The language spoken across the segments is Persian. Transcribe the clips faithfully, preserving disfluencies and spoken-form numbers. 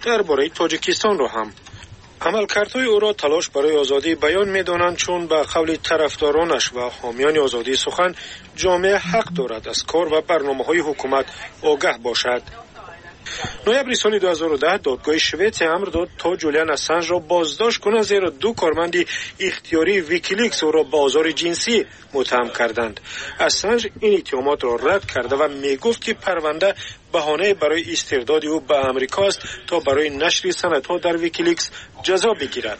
درباره تاجیکستان را هم. عملکردهای او را تلاش برای آزادی بیان می‌دانند، چون به قول طرفدارانش و حامیان آزادی سخن جامعه حق دارد از کار و برنامه‌های حکومت آگاه باشد. نوامبر سال دو هزار و ده دادگاه شوئد امر داد تا جولیان اسانژ را بازداشت کنند، زیرا دو کارمند اختیاری ویکیلیکس او را به آزار جنسی متهم کردند. اسانژ این اتهامات را رد کرده و میگفت که پرونده بهانه برای استرداد او به آمریکا است تا برای نشر سندها در ویکیلیکس جزا بگیرد.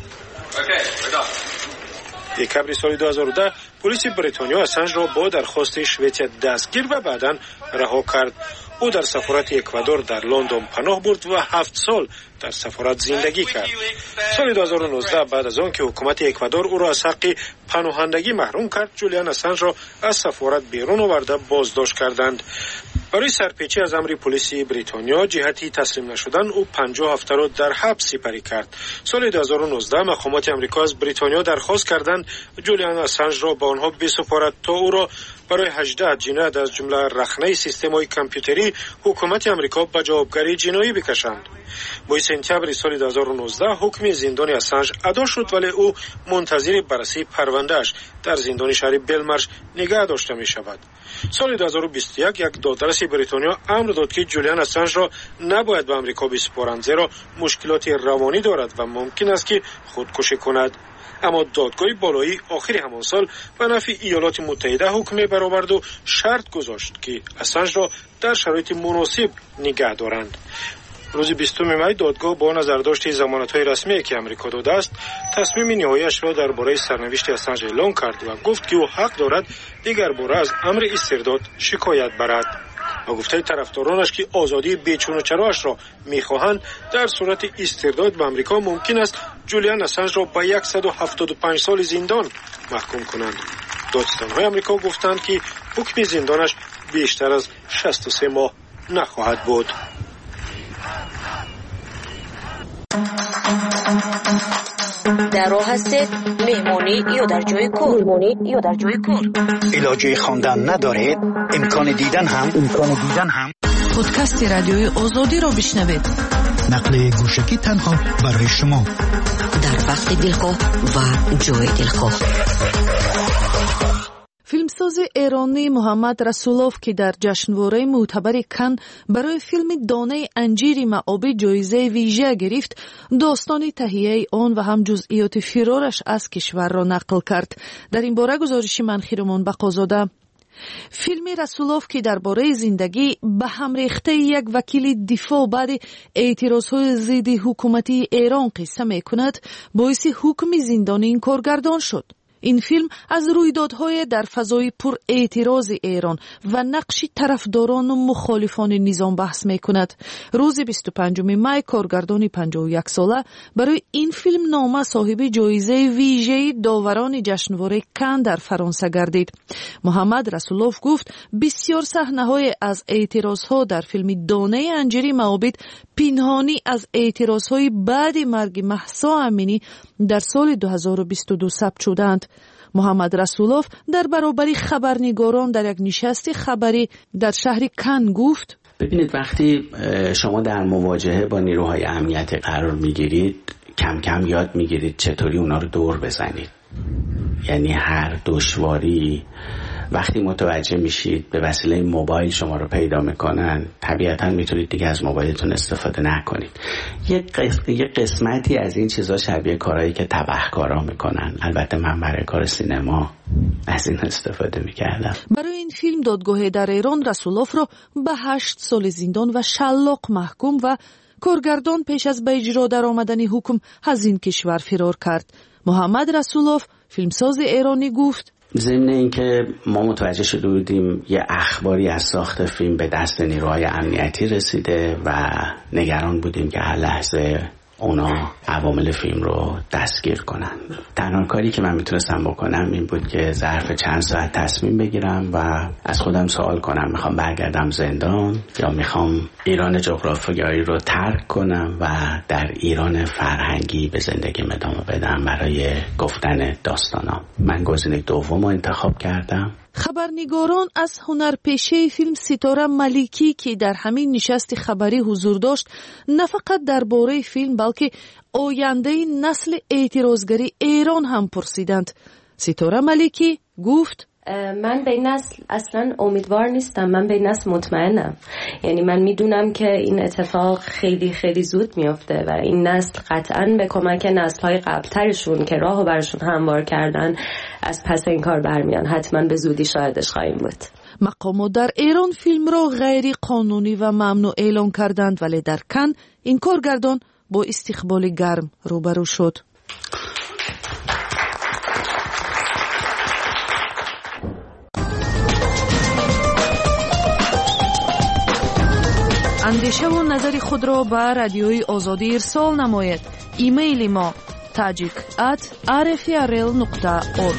دکمبر سال دو هزار و ده پلیس بریتانیا اسانژ را با درخواست شوئد دستگیر و بعداً رها کرد. او در سفارت اکوادور در لندن پناه برد و هفت سال در سفارت زندگی کرد. سال دو هزار و نوزده بعد از آن که حکومت اکوادور او را از حق پناهندگی محروم کرد، جولیان اسانژ را از سفارت بیرون آورده بازداشت کردند. برای سرپیچی از امر پلیس بریتانیا جهتی تسلیم نشدن، او پنجاه هفته را در حبس سپری کرد. سال دو هزار و نوزده مقامات آمریکا از بریتانیا درخواست کردند جولیان اسانژ را به آنها بسپارد تا او را برای هجده جنایت از جمله رخنه سیستم‌های کامپیوتری حکومت آمریکا به جوابگری جنایی بکشند. با سپتامبر سال دو هزار و نوزده حکم زندان اسانژ ادا شد، ولی او منتظر بررسی پروندهش در زندان شهر بلمارش نگاه داشته می شود. سال دو هزار و بیست و یک یک دادرس بریتانیا امر داد که جولیان اسانژ را نباید به آمریکا بسپارند، زیرا مشکلات روانی دارد و ممکن است که خودکشی کند. اما دادگاه بالایی آخر همان سال به نفع ایالات متحده حکم برآورد و شرط گذاشت که اسانژ را در شرایط مناسب نگه دارند. روز بیستم می دادگاه با نظرداشت ضمانت‌های رسمی که آمریکا داده است، تصمیم نهایی‌اش را درباره سرنوشت اسانژ اعلام کرد و گفت که او حق دارد دیگر باره از امر استرداد شکایت برد. و گفته طرفدارانش که آزادی بیچون و چرایش را می‌خواهند، در صورت استرداد به آمریکا ممکن است جولیان اسانژ را به صد و هفتاد و پنج سال زندان محکوم کنند. دادستان‌های آمریکا گفتند که حکم زندانش بیشتر از شصت و سه ماه نخواهد بود. در راه هستید مهمانی یا در جای کار؟ مهمانی یا در جای کار؟ علاجه خواندن ندارید؟ امکان دیدن هم امکان دیدن هم پادکست رادیوی آزادی را بشنوید. نقل گوشکی تنها برای شما در وقت دلخواه و جای دلخواه. فیلمساز ایرانی محمد رسولوف که در جشنواره معتبر کن برای فیلم دانه انجیر معابی جایزه ویژه گرفت، داستان تهیه آن و هم جزئیات فرارش از کشور را نقل کرد. در این باره گزارش منخیرمان بقازاده. فیلم رسولوف که درباره زندگی به هم ریخته یک وکیل دفاع بعد اعتراضهای ضد حکومتی ایران قصه میکند، باعث حکم زندانی این کارگردان شد. این فیلم از رویدادهای در فضای پر اعتراض ایران و نقش طرفداران و مخالفان نظام بحث می کند. روز بیست و پنجم می کارگردان پنجاه و یک ساله برای این فیلم نامه صاحب جایزه ویژه داوران جشنواره کن در فرانسه گردید. محمد رسولوف گفت بسیار صحنه‌های از اعتراضها در فیلم دانه انجیری معابد پنهانی از اعتراضهای بعد مرگ مهسا امینی در سال دو هزار و بیست و دو ثبت شدند. محمد رسولوف در برابر خبرنگاران در یک نشست خبری در شهر کن گفت: ببینید، وقتی شما در مواجهه با نیروهای امنیتی قرار میگیرید، کم کم یاد میگیرید چطوری اونا رو دور بزنید. یعنی هر دشواری وقتی متوجه میشید به وسیله موبایل شما رو پیدا میکنن، طبیعتا میتونید دیگه از موبایلتون استفاده نکنید. یه, قسم، یه قسمتی از این چیزا شبیه کارهایی که تبهکارا میکنن. البته من برای کار سینما از این استفاده میکردم. برای این فیلم دادگاه در ایران رسولوف رو به هشت سال زندان و شلاق محکوم و کارگردان پیش از به اجرا در آمدن حکم از این کشور فرار کرد. محمد رسولوف فیلمساز ایرانی گفت: ضمن اینکه ما متوجه شده بودیم یه اخباری از ساخت فیلم به دست نیروهای امنیتی رسیده و نگران بودیم که هر لحظه اونا عوامل فیلم رو دستگیر کنن. تنها کاری که من میتونستم بکنم این بود که ظرف چند ساعت تصمیم بگیرم و از خودم سوال کنم میخوام برگردم زندان یا میخوام ایران جغرافیایی رو ترک کنم و در ایران فرهنگی به زندگیم ادامه بدم برای گفتن داستانام. من گزینه دوم رو انتخاب کردم. خبرنگاران از هنرپیشه فیلم ستاره ملیکی که در همین نشست خبری حضور داشت نه فقط درباره فیلم بلکه آینده نسل اعتراضگری ایران هم پرسیدند. ستاره ملیکی گفت من به این نسل اصلا امیدوار نیستم، من به این نسل مطمئنم. یعنی من میدونم که این اتفاق خیلی خیلی زود میفته و این نسل قطعا به کمک نسل‌های قبل‌ترشون که راهو براشون هموار کردن از پس این کار برمیان. حتما به زودی شاهدش خواهیم بود. مقامات در ایران فیلم را غیر قانونی و ممنوع اعلام کردند، ولی در کن این کارگردان با استقبال گرم روبرو شد. اندیشه و نظر خود را به رادیوی آزادی ارسال نماید. ایمیل ما تاجیک ات آر اف ار ال نقطه اورگ.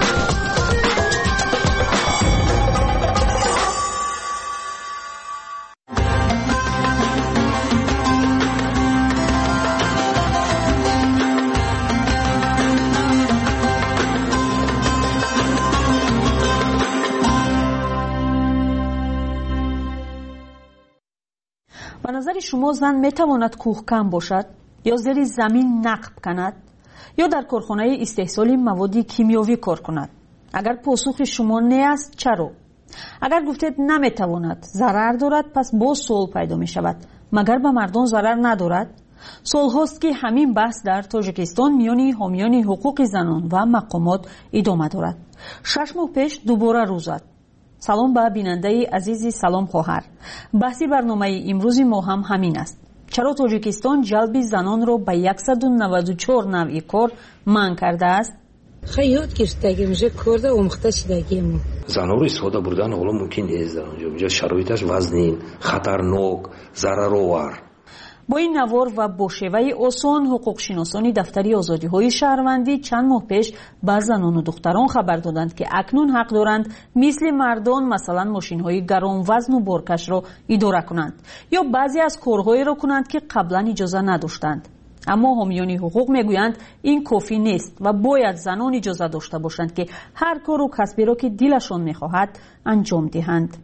به نظر شما زن میتواند کوهکن باشد یا زیر زمین نقب کند یا در کارخانه استحصال مواد کیمیایی کار کند؟ اگر پاسخ شما نه است چرا؟ اگر گفتید نمیتواند، ضرر دارد، پس باز سوال پیدا می شود مگر به مردم ضرر ندارد؟ سال هاست که همین بحث در تاجیکستان میان حامیان حقوق زنان و مقامات ادامه دارد. شش ماه پیش دوباره روز زد. سلام به بیننده عزیزی، سلام خواهر. بحثی برنامه امروز ما هم همین است. چرا تاجیکستان جلب زنان را به صد و نود و چهار نوع کار منع کرده است؟ خیلی گرفتگی میشه کرده اومخته شدگی ما. زنها رو استفاده بردن حالا ممکن نیست در اونجا. اونجا شرایطش وزنین، خطرناک، ضررآور. با این نوار و با شیوه آسان حقوق شناسان دفتری آزادی های شهروندی چند ماه پیش به زنان و دختران خبر دادند که اکنون حق دارند مثل مردان مثلا ماشین های گران وزن و بارکش را اداره کنند یا بعضی از کارهایی را کنند که قبلا اجازه نداشتند. اما حامیان حقوق میگویند این کافی نیست و باید زنان اجازه داشته باشند که هر کار و کسبی را که دلشان میخواهد انجام دهند.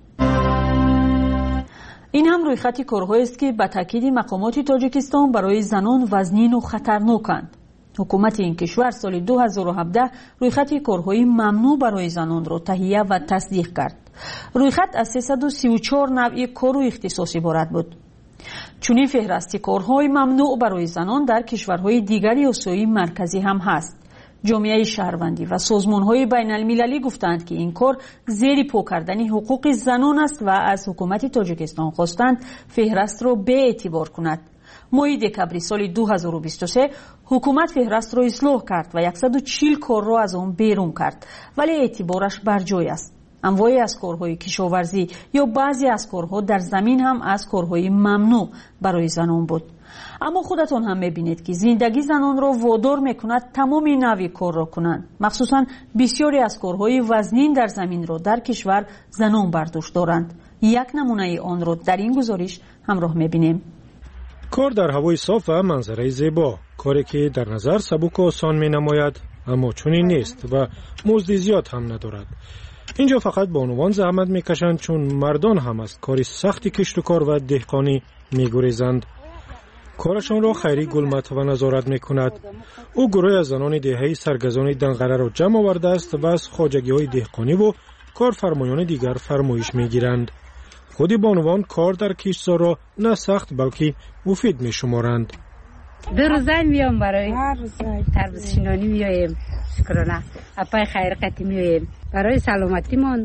این هم روی خط کارهایی است که به تاکید مقامات تاجیکستان برای زنان وزنین و خطرناکند. حکومت این کشور سال دو هزار و هفده روی خط کارهای ممنوع برای زنان را تهیه و تصدیق کرد. روی خط از سیصد و سی و چهار نوع کار و اختصاص عبارت بود. چنین فهرست کارهای ممنوع برای زنان در کشورهای دیگری آسیای مرکزی هم هست. جامعه شهروندی و سازمان‌های بین‌المللی گفتند که این کار زیر پا کردن حقوق زنان است و از حکومت تاجیکستان خواستند فهرست را به اعتبار کند. ماه دکامبر سال دو هزار و بیست و سه حکومت فهرست را اصلاح کرد و صد و چهل کار را از آن بیرون کرد، ولی اعتبارش بر جای است. انواعی از کارهای کشاورزی یا بعضی از کارها در زمین هم از کارهای ممنوع برای زنان بود. اما خودتون هم میبینید که زندگی زنان را وادار میکند تمام نوع کار را کنند. مخصوصا بسیاری از کارهای وزنین در زمین را در کشور زنان برداشت دارند. یک نمونه آن را در این گزارش همراه میبینیم. کار در هوای صاف و منظره زیبا، کاری که در نظر سبک و آسان مینماید اما چنین نیست و مزد زیاد هم ندارد. اینجا فقط با عنوان زحمت میکشند چون مردان هم از کاری سختی کشت و کار و دهقانی میگریزند. کارشان را خیری گلمت و نظارت میکند. او گروه از زنان دهه‌ای سرگزان دنقره را جمع آورده است و از خواجگی های دهقانی و کارفرمایان دیگر فرمایش میگیرند. خودی بانوان کار در کشتزار را نه سخت بلکه مفید میشمارند. دو روزه میام برای تربیت شینانی میایم، شکرانه اپای خیر قتی میایم برای سلامتیمان،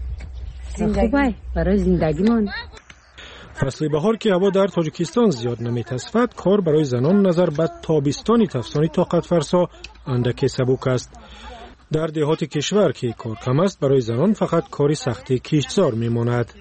خوبه برای زندگیمان. فصل بهار که هوا در تاجیکستان زیاد نمیتصفد، کار برای زنان نظر به تابستانی تفسانی طاقت فرسا اندک سبک است. در دهات کشور که کار کم است، برای زنان فقط کاری سختی کشتزار میماند.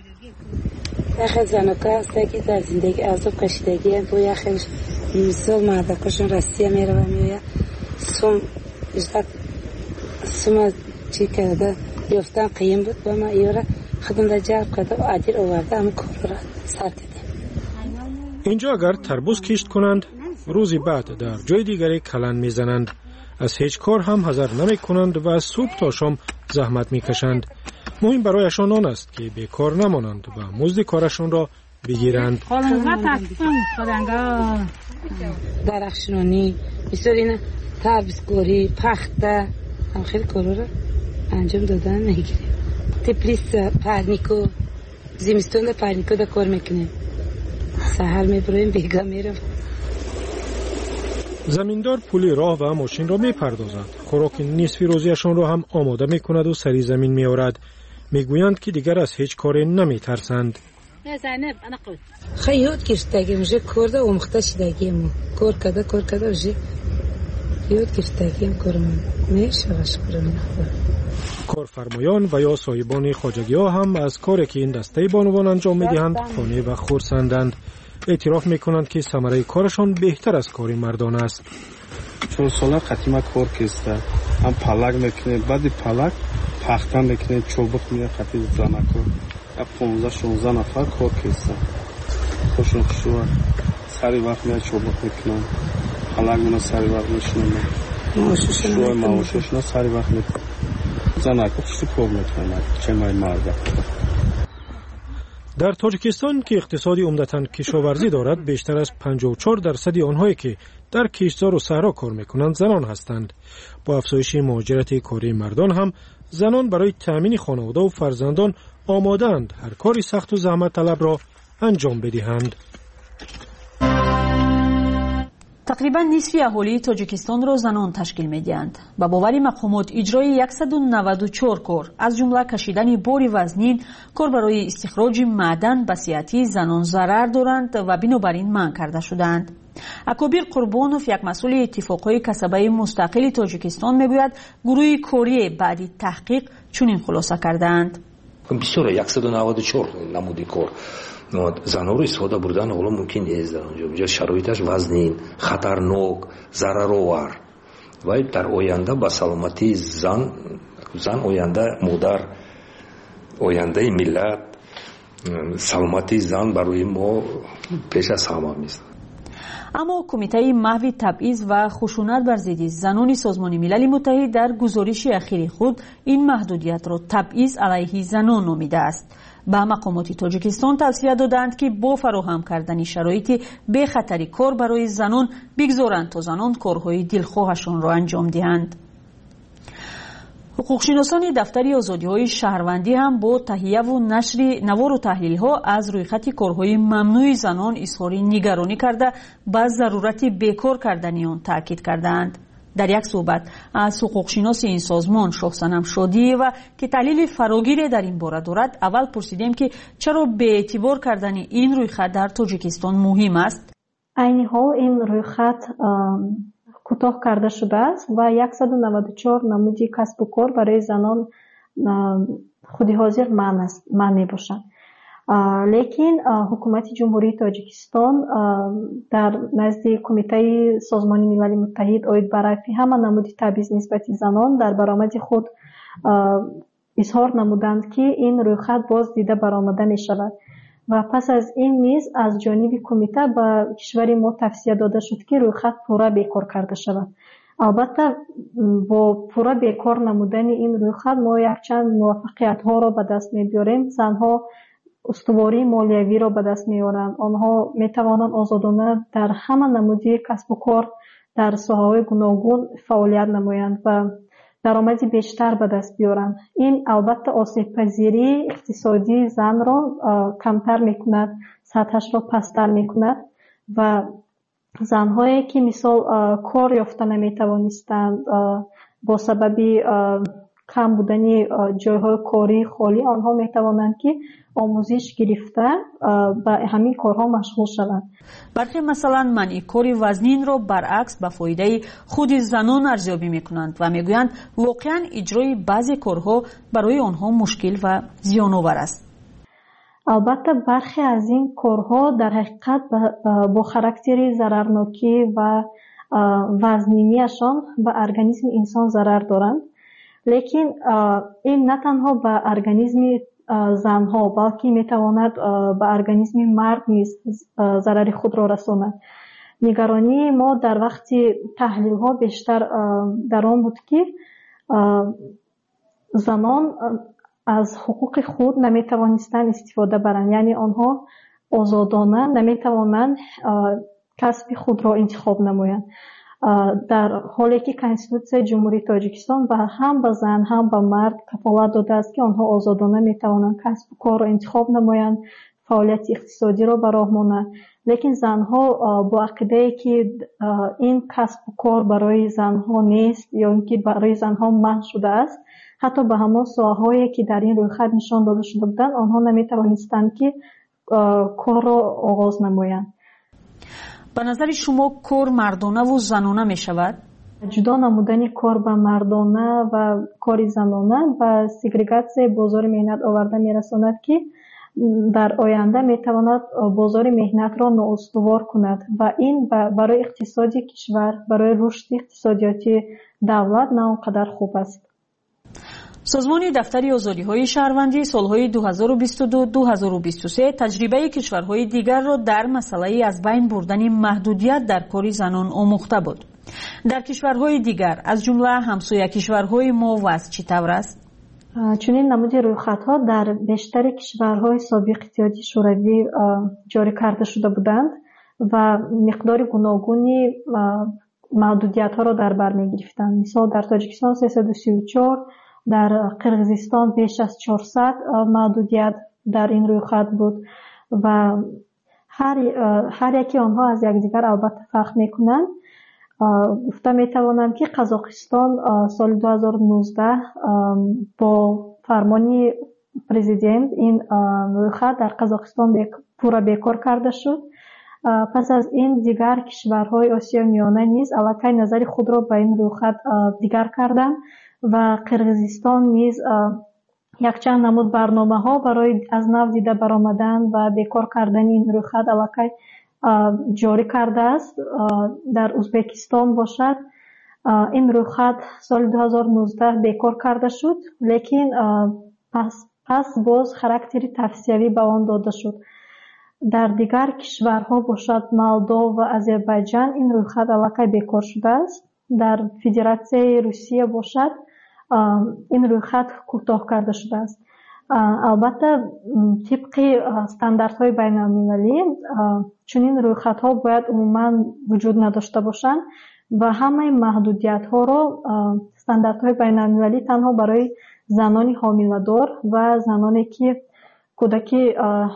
یخ زنکا است که در زندگی عذاب کشیدگی تو یخش میسال مردکشون رسیه میره و میوه سوم اجداد سوم چی کرده یفتن قیم بود با ما ایوره خودم در جرب کرده و عدیر آورده هم کار را سر دیدیم. اینجا اگر تربوز کشت کنند روزی بعد در جای دیگری کلن میزنند. از هیچ کار هم حذر نمی کنند و از صبح تا شام زحمت میکشند. مهم برایشان آن است که بیکار نمانند و مزد کارشان را بگیرند. درخشانی، مثل این تربیتگری، پخته، هم خیلی کارا را انجام دادن میگیریم. تپلیس پرنیکو، زمستون پرنیکو دا کار میکنیم. سحر میبریم بیگا میرم. زمیندار پول راه و ماشین را میپردازد. خوراک نصف روزیشان را هم آماده میکند و سری زمین میآورد. میگویند که دیگر از هیچ کاری نمیترسند. خیلی یاد گرفتگی میشه کرده و مخته شدگی ما کار کده کار کده میشه یاد گرفتگی هم کارمون میشه شکرانه کارفرمایان و یا صاحبان خواجگی ها هم از کاری که این دسته بانوان انجام میدهند خانه و خرسندند. اعتراف میکنند که ثمره کارشان بهتر از کار مردان است. چون سالا قدیما کار کسته هم پلک میکنه بعد پلک پخته میکنه چوبک میره خطی زنکو پانزده شانزده نفر کار کسته خوشون خوشون سری وقت میره چوبک میکنن پلک میره سری وقت میشنن شوی معاششون سری وقت میکنن زنکو خوشی کار میکنن چه مای مرده. در تاجیکستان که اقتصادی عمدتاً کشاورزی دارد بیشتر از پنجاه و چهار درصد آنهایی که در کشتزار و صحرا کار میکنند زنان هستند. با افزایش مهاجرت کاری مردان هم زنان برای تأمین خانواده و فرزندان آماده‌اند هر کاری سخت و زحمت طلب را انجام بدهند. تقریبا نصف اهالی تاجیکستان را زنان تشکیل می‌دهند. با باور مقامات اجرای صد و نود و چهار کار از جمله کشیدن بار وزنین، کار برای استخراج معدن به صحت زنان ضرر دارند و بنابراین منع کرده شدند. اکابر قربانوف یک مسئول اتفاقهای کسبه مستقل تاجیکستان میگوید گروه کاری بعد تحقیق چنین خلاصه کردند. بسیار صد و نود و چهار نمودی کار زنها رو استفاده بردن حالا ممکن نیست در اونجا شرایطش وزنین خطرناک ضررآور و در آینده با سلامتی زن زن آینده مادر آینده ملت سلامتی زن برای ما پیش از همه است. اما کمیته محو تبعیض و خشونت بر ضد زنان سازمان ملل متحد در گزارش اخیر خود این محدودیت را تبعیض علیه زنان نامیده است. به مقامات تاجیکستان توصیه دادند که با فراهم کردن شرایط بی خطری کار برای زنان بگذارند تا زنان کارهای دلخواهشان را انجام دهند. حقوقشناسان دفتر آزادی‌های شهروندی هم با تهیه و نشر نوار و تحلیل‌ها از رویخط کارهای ممنوع زنان اظهار نگرانی کرده به ضرورت بیکار کردن آن تاکید کردند. در یک صحبت از حقوقشناس این سازمان شاهصنم شادی و که تحلیل فراگیر در این باره دارد اول پرسیدیم که چرا به اعتبار کردن این رویخط در تاجیکستان مهم است. عین حال این رویخط کوتاه کرده شده است و صد و نود و چهار نمودی کسب و کار برای زنان خودی حاضر معنی است معنی باشند. لیکن حکومت جمهوری تاجیکستان در نزد کمیته سازمان ملل متحد اوید برای همه نمودی تبعیض نسبت زنان در برآمد خود اظهار نمودند که این رویخط باز دیده برآمده می شود و پس از این نیز از جانب کمیته به کشور ما توصیه داده شد که رویخط پورا بیکار کرده شود. البته با پورا بیکار نمودن این رویخط ما یک چند موفقیت ها را به دست می بیاریم. زنها استواری مالیوی را به دست می آورند. آنها می توانند آزادانه در همه نمودی کسب و کار در ساحه‌های گوناگون فعالیت نمایند و درآمدی بیشتر به دست بیارند. این البته آسیب پذیری اقتصادی زن را کمتر میکند، سطحش را پستر میکند و زنهایی که مثال کار یافته نمیتوانستند با سبب کم بودن جایهای کاری خالی آنها میتوانند که آموزش گرفته به همین کارها مشغول شوند. برخی مثلا منع کار وزنین را برعکس به فایده خود زنان ارزیابی میکنند و میگویند واقعا اجرای بعضی کارها برای آنها مشکل و زیان‌آور است. البته برخی از این کارها در حقیقت با خاراکتر ضررناکی و وزنینیشان به ارگانیسم انسان ضرر دارند. لیکن این نه تنها به ارگانیسم زنها بلکه میتواند به ارگانیسم مرد نیز ضرر خود را رساند. نگرانی ما در وقت تحلیل ها بیشتر در آن بود که زنان از حقوق خود نمیتوانستند استفاده برند، یعنی آنها آزادانه نمیتوانند کسب خود را انتخاب نمایند، در حالی که کنستیتوسیای جمهوری تاجیکستان و هم به زن هم به مرد کفالت داده است که آنها آزادانه میتوانند کسب و کار را انتخاب نمایند، فعالیت اقتصادی را به راه مانند. لیکن زنها با عقیده که این کسب و کار برای زنها نیست یا اینکه برای زنها منع شده است، حتی به همان ساحه‌هایی که در این رویخط نشان داده شده بودند آنها نمیتوانستند که کار را آغاز نمایند. به نظر شما کار مردانه و زنانه می شود؟ جدا نمودن کار به مردانه و کار زنانه و سگریگاسیای بازار مهنت آورده می رساند که در آینده می تواند بازار مهنت را نااستوار کند و این برای اقتصادی کشور، برای رشد اقتصادیاتی دولت نه آنقدر خوب است. سازمان دفتر آزادی‌های شهروندی سالهای دو هزار و بیست و دو تا دو هزار و بیست و سه تجربه کشورهای دیگر را در مسئله از بین بردن محدودیت در کار زنان آموخته بود. در کشورهای دیگر از جمله همسایه کشورهای ما وضع چطور است؟ چنین نمود رویخطها در بیشتر کشورهای سابق اتحادیه شوروی جاری کرده شده بودند و مقدار گوناگونی محدودیت‌ها را در بر می‌گرفتند. مثلا در تاجیکستان سیصد و سی و چهار، در قرقیزستان بیش از چهارصد محدودیت در این رویخط بود و هر هر یکی آنها از یکدیگر البته فرق میکنند. گفته میتوانم که قزاقستان سال دو هزار و نوزده با فرمان پرزیدنت این رویخط در قزاقستان پورا بیکار کرده شد. پس از این دیگر کشورهای آسیای میانه نیز الکی نظر خود را به این رویخط دیگر کردند و قرقیزستان نیز یک چند نمود برنامه ها برای از نو دیده برآمدن و بیکار کردن این رویخط الکی جاری کرده است. در ازبکستان باشد این رویخط سال دو هزار و نوزده بیکار کرده شد، لیکن پس پس باز خاراکتری توصیوی به آن داده شد. در دیگر کشورها باشد مولدو و آذربایجان این رویخط الکی بیکار شده است. در فدراسیای روسیه باشد این رویخط کوتاه کرده شده است. البته طبق استانداردهای بین المللی چنین رویخطها باید عموما وجود نداشته باشند و همه محدودیت ها را استانداردهای بین المللی تنها برای زنان حامله‌دار و زنانی که کودکی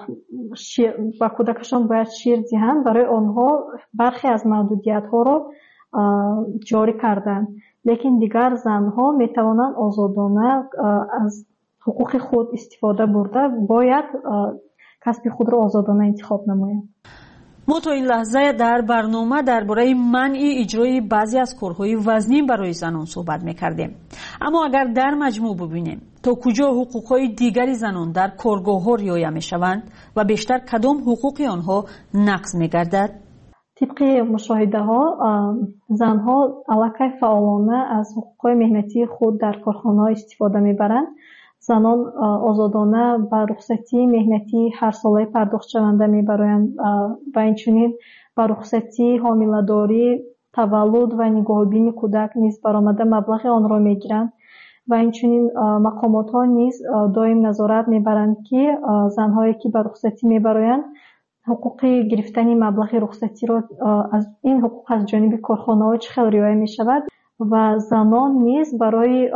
و کودکشان باید شیر دهند برای آنها برخی از محدودیت ها را جاری کردند. لیکن دیگر زنها می توانند آزادانه از حقوق خود استفاده برده باید کسب خود را آزادانه انتخاب نمایند. ما تا این لحظه در برنامه درباره منع اجرای بعضی از کارهای وزنی برای زنان صحبت می‌کردیم. اما اگر در مجموع ببینیم تا کجا حقوق‌های دیگری زنان در کارگاه‌ها رعایت می‌شوند و بیشتر کدام حقوق آنها نقض می‌گردد؟ طبق مشاهده ها زنها الکی فعالانه از حقوق مهنتی خود در کارخانه‌ها استفاده می‌برند. زنان آزادانه به رخصتی مهنتی هر ساله پرداخت شونده می‌برند و اینچنین به رخصتی حامله‌داری، تولد و نگاهبینی کودک نیز برآمده مبلغ آن را می‌گیرند و اینچنین مقامات‌ها نیز دائم نظارت می‌برند که زن‌هایی که به رخصتی می‌برند حقوق گرفتن مبلغ رخصتی را از این حقوق از جانب کارخانه‌ها چه خیلی رعایت می‌شود و زنان نیز برای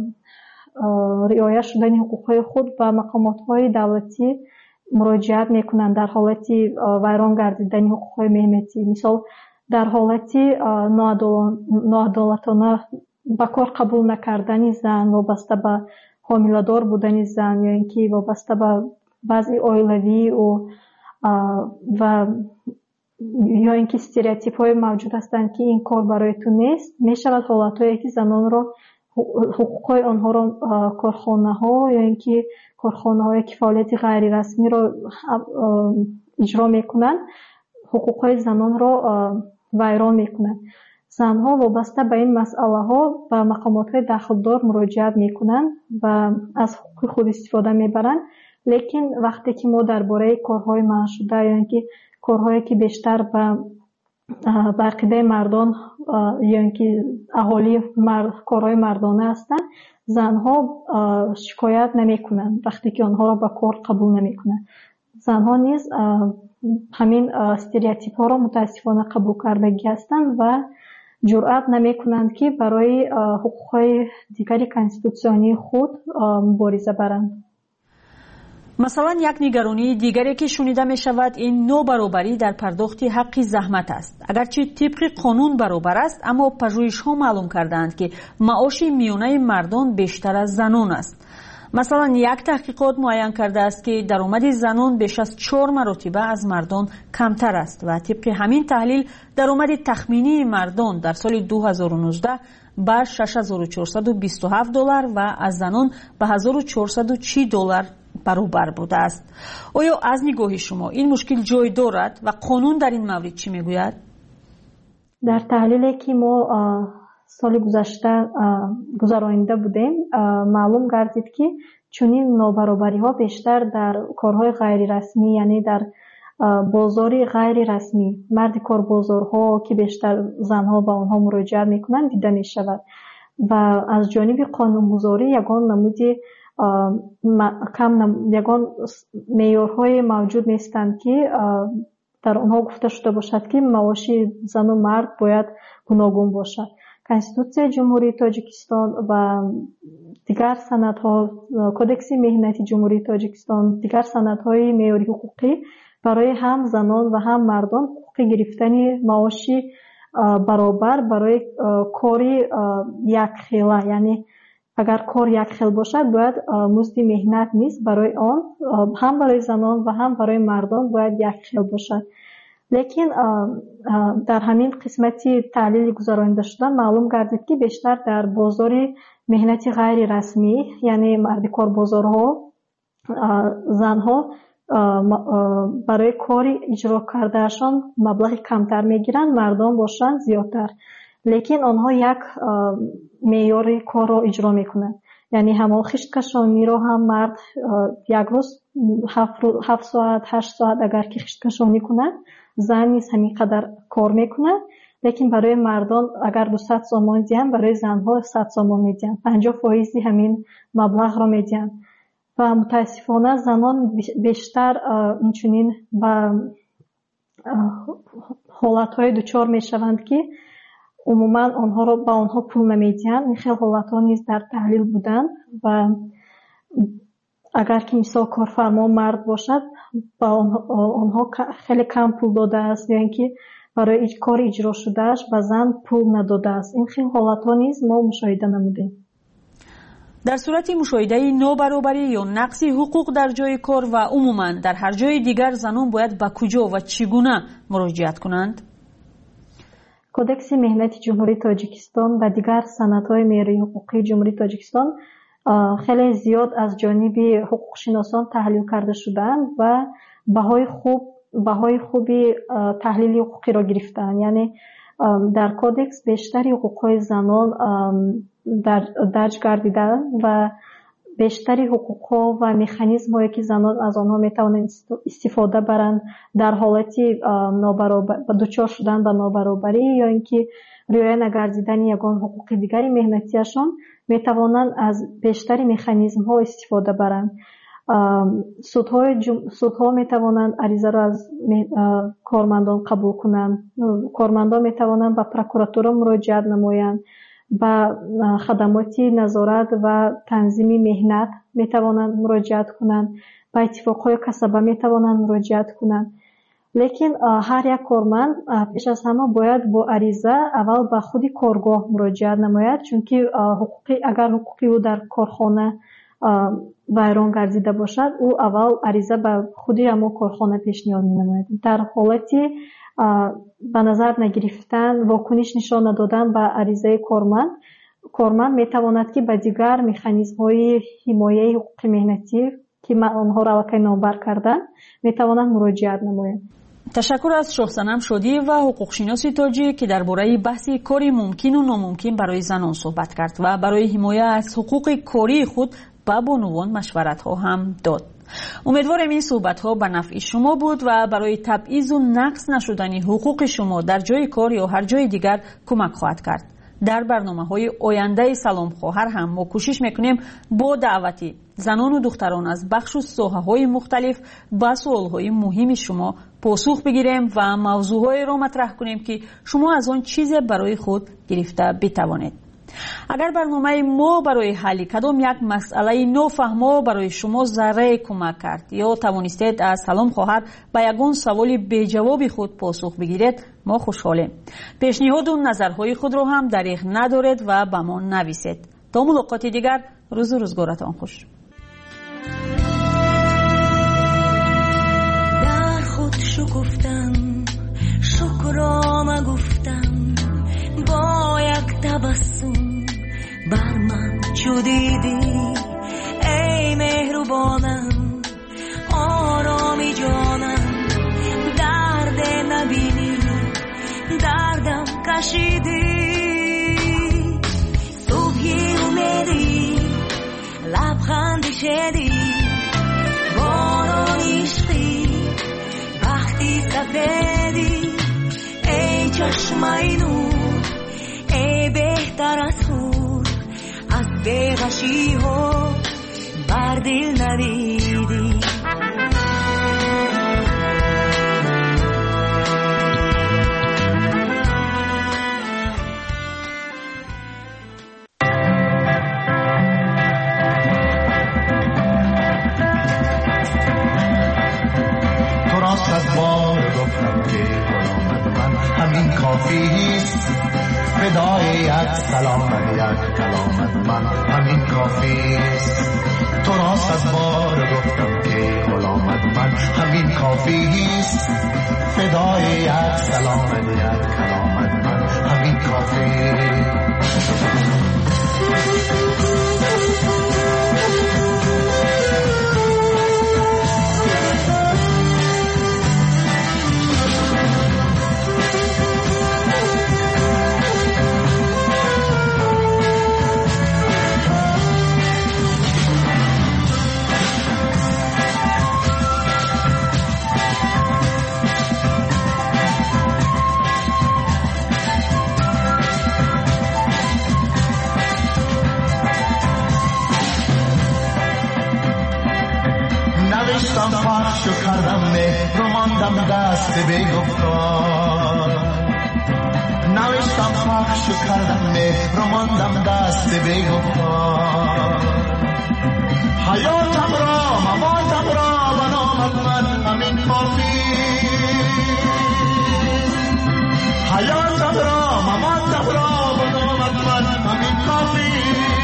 رعایت شدن حقوق‌های خود به مقامات‌های دولتی مراجعت می‌کنند در حالت ویران گردیدن حقوق‌های مهنتی. مثال در حالت ناعدالتانه به کار قبول نکردن زن وابسته به حامله‌دار بودن زن یا اینکه وابسته به بعضی اویلوی و و یا اینکه استریوتیپ های موجود هستند که این کار برای تو نیست، می شود حالت هایی که زنان را حقوق های آنها را کارخانه ها یا اینکه کارخانه های که فعالیت غیر رسمی را اجرا می کنند حقوق های زنان را ویران می کنند. زنها وابسته به این مسئله ها به مقامات های دخلدار مراجعت می کنند و از حقوق خود استفاده می برند. لیکن وقتی که ما درباره کارهای منع شده یا اینکه کارهایی که بیشتر به عقیده مردان یا اینکه اهالی مرد، کارهای مردانه هستند، زنها شکایت نمیکنند وقتی که آنها را به کار قبول نمیکنند. زنها نیز همین استریوتیپ ها را متاسفانه قبول کردگی هستند و جرأت نمیکنند که برای حقوقهای دیگری کنستیتوسیونی خود مبارزه برند. مثلا یک نگرانی دیگری که شنیده می شود این نوبرابری در پرداخت حق زحمت است. اگرچه طبق قانون برابر است، اما پژوهش ها معلوم کردند که معاش میانه مردان بیشتر از زنان است. مثلا یک تحقیقات معین کرده است که درآمد زنان بیش از چهار مرتبه از مردان کمتر است و طبق همین تحلیل درآمد تخمینی مردان در سال دو هزار و نوزده بر شش هزار و چهارصد و بیست و هفت دلار و از زنان به هزار و چهارصد و چهل دلار برابر بوده است. آیا از نگاه شما این مشکل جای دارد و قانون در این مورد چی میگوید؟ در تحلیلی که ما سال گذشته گذرانیده بودیم معلوم گردید که چنین نابرابری ها بیشتر در کارهای غیر رسمی، یعنی در بازاری غیر رسمی، مرد کار بازارها که بیشتر زنها به آنها مراجعه میکنند دیده می شود و از جانب قانونگذاری یگان نمودی کم یگان معیارهای موجود نیستند که در آنها گفته شده باشد که معاش زن و مرد باید گوناگون باشد. کنستیتوسیون جمهوری تاجیکستان و دیگر سندها، کدکس مهنتی جمهوری تاجیکستان، دیگر سندهای معیاری حقوقی برای هم زنان و هم مردان حقوق گرفتن معاشی برابر برای کاری یک خیله، یعنی اگر کار یک خیل باشد باید مزد مهنت نیست برای آن هم برای زنان و هم برای مردان باید یک خیل باشد. لیکن در همین قسمتی تحلیل گذرانیده شده معلوم گردید که بیشتر در بازار مهنتی غیر رسمی، یعنی مرد کار بازارها، زنها برای کاری اجرا کردهشان مبلغ کمتر میگیرند، مردان باشند زیادتر، لیکن آنها یک معیار کار را اجرا میکنند. یعنی همون خشت کشانی را هم مرد یک روز هفت ساعت هشت ساعت اگر که خشت کشانی کنند، زن نیز همین قدر کار میکنند، لیکن برای مردان اگر دویست سوم میدهند برای زنها صد سوم میدهند، پنجاه فیصد همین مبلغ را میدهند و متاسفانه زنان بیشتر اینچنین به حالتهای دچار میشوند که عموما آنها را به آنها پول نمیدهند. این خیلی حالتها نیز در تحلیل بودند و اگر که مثال کارفرما مرد باشد با آنها خیلی کم پول داده است یا اینکه برای کار اجرا شدهش به زن پول نداده است. این خیلی حالتها نیز ما مشاهده نمودیم. در صورت مشاهده نوبرابری یا نقص حقوق در جای کار و عموما در هر جای دیگر زنان باید به کجا و چگونه مراجعت کنند؟ کدکس مهنتی جمهوری تاجیکستان و دیگر سندهای معیاری حقوقی جمهوری تاجیکستان خیلی زیاد از جانب حقوق شناسان تحلیل کرده شدند و بهای خوب بهای خوبی تحلیل حقوقی را گرفتند. یعنی در کدکس بیشتری حقوقهای زنان در درج گردیده و بیشتری حقوقها و مکانیزم هایی که زنان از آنها میتوانند استفاده برند در حالتی نابرابر دچار شدن به نابرابری یا اینکه رعایت نگردیدن یگان حقوق دیگری مهنتیشان میتوانند از بیشتری مکانیزم ها استفاده برند. سودهای جم... سودها میتوانند عریضه را از کارمندان قبول کنند. کارمندان میتوانند به پروکراتورا مراجعت نمایند. با خدمات نظارت و تنظیم مهنت میتوانند مراجعت کنند. با اتفاقهای کسبه میتوانند مراجعت کنند. لیکن هر یک کارمند پیش از همه باید با عریضه اول به خود کارگاه مراجعت نماید، چون که حقوقی اگر حقوقی او در کارخانه ویران گردیده باشد او اول عریضه به خود همون کارخانه پیشنهاد می نماید. در حالتی به نظر نگرفتن واکنش نشان ندادن به عریضه کارمند کارمند می تواند که به دیگر مکانیزم های حمایه حقوق مهنتی که من آنها را واقعا نامبر کردن می تواند مراجعت نماید. تشکر از شاه صنم شادی و حقوق شناسی تاجی که درباره بحث کاری ممکن و ناممکن برای زنان صحبت کرد و برای حمایت از حقوق کاری خود به بانوان مشورت ها هم داد. امیدوارم این صحبت ها به نفع شما بود و برای تبعیض و نقص نشدن حقوق شما در جای کار یا هر جای دیگر کمک خواهد کرد. در برنامه های آینده سلام خواهر هم ما کوشش میکنیم با دعوتی زنان و دختران از بخش و ساحه های مختلف به سوال های مهم شما پاسخ بگیریم و موضوع های را مطرح کنیم که شما از آن چیز برای خود گرفته بتوانید. اگر برنامه ما برای حل کدام یک مسئله نافهمه برای شما ذره کمک کرد یا توانستید از سلام خواهر به یگان سوال به جواب خود پاسخ بگیرید، ما خوشحالیم. پیشنهاد و نظرهای خود را هم دریغ ندارید و به ما نویسید. تا ملاقات دیگر، روز و روزگارتان خوش. در خود شکفتم، شکرام گفتم، با یک تبسم بر من چو دیدی ای مهربانم، آرامی جانم، درد نبینی دردم کشیدی، صبحی اومدی لبخندی شدی، باران عشقی وقتی سفیدی، ای چشمای نور، ای بهتر از خود، از بی‌غشی ها بر دل ندیدی. تو را صد بار گفتم که غلامت من همین کافیست، فدای یک سلامت یک کلامت من همین کافیست. تو را صد بار گفتم که غلامت من همین کافیست، فدای یک سلامت یک کلامت من همین کافیست. نوشتم پخش و کردم مهر و ماندم دست به گفتار، نوشتم پخش و کردم مهر و ماندم دست به گفتار، حیاتم را مماتم را بنامت من همین کافی، حیاتم را مماتم را بنامت من همین کافی.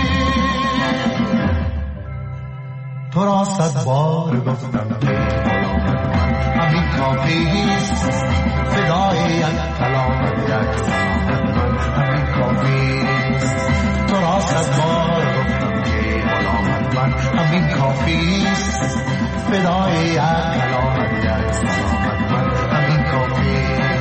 تو را صد بار گفتم که غلامت من همین کافیست، فدای یک کلامت یک سلامت من همین کافیست. تو را صد بار گفتم که غلامت من همین کافیست، فدای یک کلامت یک سلامت من همین کافیست.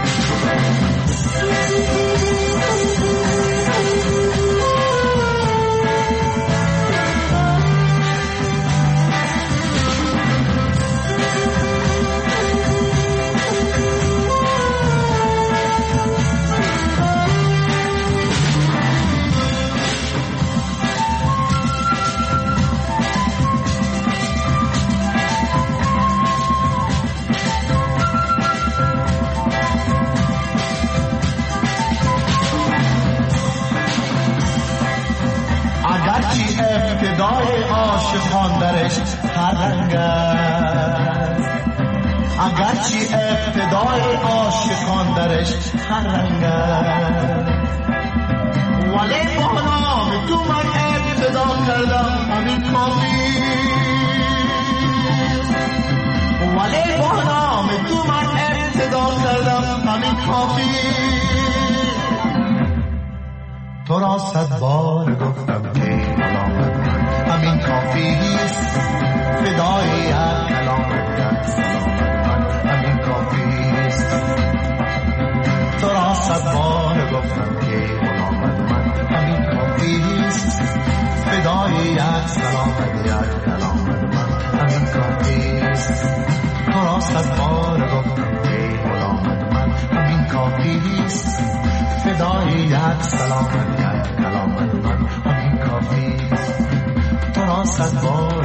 ابتدای عاشقان درش هر رنگ است، اگرچه ابتدای عاشقان درش هر رنگ است، ولی با نام تو من ابتدا کردم همین کافی، ولی با نام تو من ابتدا کردم همین کافی. تو را صد بار گفتم که غلامت من همین کافیست، فدای یک کلامت یک سلامت من همین کافیست. تو را صد بار گفتم که غلامت من همین کافیست، فدای یک سلامت یک کلامت من همین کافیست. یک سلامت یک کلامت من همین کافی تو را صد بار